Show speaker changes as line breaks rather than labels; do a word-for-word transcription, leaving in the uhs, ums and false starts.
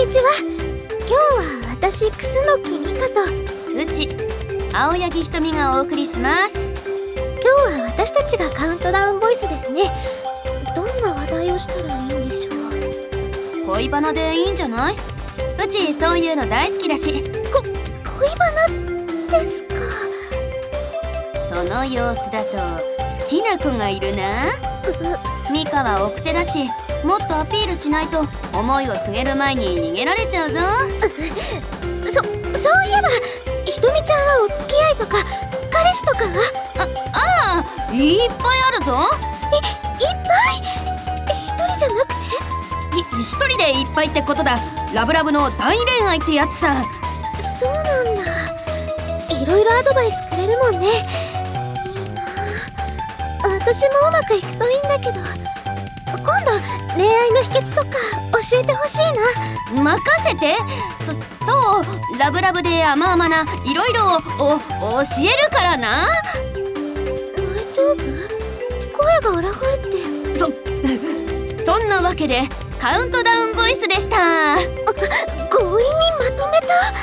にちは。今日は私クスノキミカと
うち青柳ひとみがお送りします。
今日は私たちがカウントダウンボイスですね。どんな話題をしたらいいんでしょう。
恋バナでいいんじゃない？うちそういうの大好きだし。
こ恋バナですか。
その様子だと好きな子がいるな。ミカは奥手だし、もっとアピールしないと思いを告げる前に逃げられちゃうぞ。
そ、そういえばひとみちゃんはお付き合いとか彼氏とかは？
あ、ああ、いっぱいあるぞ。
い、いっぱい？一人じゃなくて？
い、一人でいっぱいってことだ。ラブラブの大恋愛ってやつさ。
そうなんだ。いろいろアドバイスくれるもんね。いいな。私もうまくいくといいんだけど、今度恋愛の秘訣とか教えてほしいな。
任せて。そ、そうラブラブで甘々ないろいろお教えるからな。
大丈夫？声が裏返って。
そそんなわけでカウントダウンボイスでした。
あ、強引にまとめた。